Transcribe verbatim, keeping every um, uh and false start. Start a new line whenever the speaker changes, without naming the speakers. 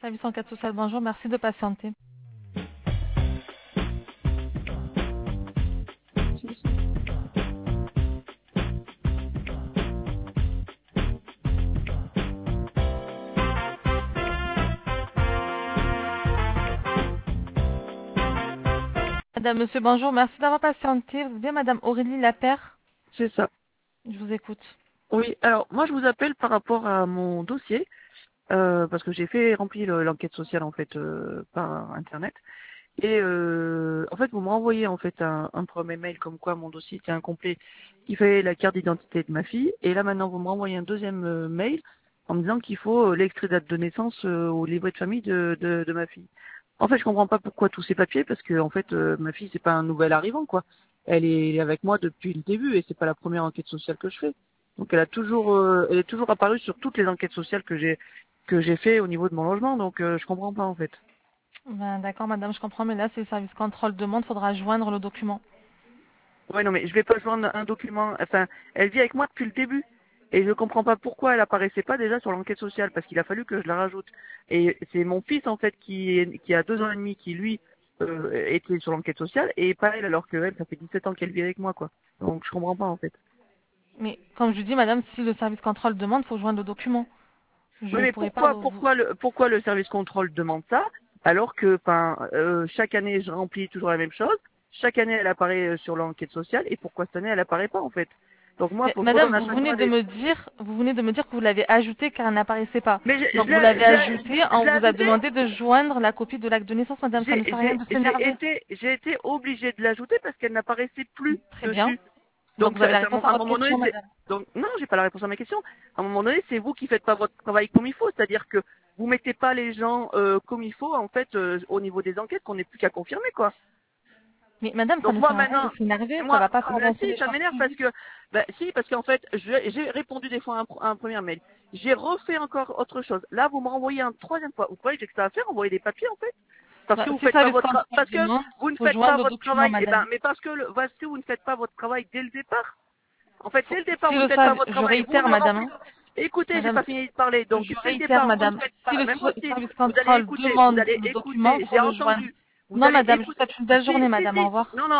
Service enquête sociale, bonjour, merci de patienter. Madame, monsieur, bonjour, merci d'avoir patienté. Vous êtes bien Madame Aurélie Lapère?
C'est ça.
Je vous écoute.
Oui, alors moi je vous appelle par rapport à mon dossier, euh, parce que j'ai fait remplir le- l'enquête sociale en fait euh, par internet. Et euh, en fait vous me renvoyez en fait un, un premier mail comme quoi mon dossier était incomplet, qu'il fallait la carte d'identité de ma fille. Et là maintenant vous me renvoyez un deuxième euh, mail en me disant qu'il faut euh, l'extrait date de naissance euh, au livret de famille de, de, de ma fille. En fait je comprends pas pourquoi tous ces papiers, parce que en fait euh, ma fille c'est pas un nouvel arrivant quoi. Elle est, elle est avec moi depuis le début et c'est pas la première enquête sociale que je fais. Donc elle a toujours, euh, elle est toujours apparue sur toutes les enquêtes sociales que j'ai que j'ai fait au niveau de mon logement. Donc euh, je comprends pas en fait.
Ben, d'accord, madame, je comprends, mais là, c'est le service contrôle demande, il faudra joindre le document.
Ouais non mais je vais pas joindre un document. Enfin, elle vit avec moi depuis le début et je comprends pas pourquoi elle apparaissait pas déjà sur l'enquête sociale, parce qu'il a fallu que je la rajoute. Et c'est mon fils en fait qui est, qui a deux ans et demi qui lui euh, était sur l'enquête sociale et pas elle, alors que elle ça fait dix-sept ans qu'elle vit avec moi quoi. Donc je comprends pas en fait.
Mais comme je vous dis, madame, si le service contrôle demande, il faut joindre le document. Je
Oui,
ne
mais
pourrais pas
pourquoi,
vous...
pourquoi le, pourquoi le service contrôle demande ça, alors que, enfin, euh, chaque année je remplis toujours la même chose, chaque année elle apparaît euh, sur l'enquête sociale, et pourquoi cette année elle apparaît pas en fait. Donc moi,
Mais,
faut que je
madame,
redonne à
vous
chaque
venez
fois
de
des.
me dire, vous venez de me dire que vous l'avez ajouté car elle n'apparaissait pas.
Mais je,
Donc
je
vous
l'ai,
l'avez
je l'ai, je
ajouté,
l'ai je
on
l'ai
vous a
ajouté.
demandé de joindre la copie de l'acte de naissance, madame. Ça ne
J'ai,
sert à rien
j'ai,
de
j'ai
s'énerver.
été, j'ai été obligée de l'ajouter parce qu'elle n'apparaissait plus
Très bien.
dessus.
Donc
Donc
vous avez
ça,
la
ça,
réponse à
à un
votre
moment donné,
question,
c'est,
madame.
donc non, j'ai pas la réponse à ma question. À un moment donné, c'est vous qui faites pas votre travail comme il faut, c'est-à-dire que vous mettez pas les gens euh, comme il faut en fait euh, au niveau des enquêtes, qu'on n'est plus qu'à confirmer quoi.
Mais madame, ça
Donc
ne
moi
sert à rien de
maintenant,
s'énerver, ça
moi,
va pas faire
ah ben
avancer
si,
les
ça
choses
m'énerve
plus
parce
vite.
que, ben si, parce qu'en fait, je- j'ai répondu des fois à un, à un premier mail. J'ai refait encore autre chose. Là, vous me renvoyez un troisième fois. Vous croyez que j'ai que ça à faire, envoyer des papiers en fait? Parce
Bah,
que vous
si le
faites pas
service
votre, tra-
contrôle
parce que
demande,
vous ne
faut
faites pas
joindre le
votre
document,
travail. Eh
madame.
ben, mais parce que, le, parce que vous ne faites pas votre travail dès le départ. En fait, dès
Faut-
le départ,
si
vous ne
le
faites pas
service,
votre
je
travail. Vous
réitère,
ne
madame,
remplissez.
hein.
Écoutez, j'ai
Madame,
pas fini de parler. Donc,
je
dès le
réitère,
départ, vous ne
madame,
faites
si
pas.
le
Même moi
so-
aussi,
service
vous allez
contrôle
écouter. Vous
demande
allez
le document,
écouter.
il faut
J'ai
le joindre.
entendu. Vous
Non,
allez
madame, je vous
écouter.
souhaite une belle journée,
Si, si,
madame. Au
si.
revoir.
Non, non.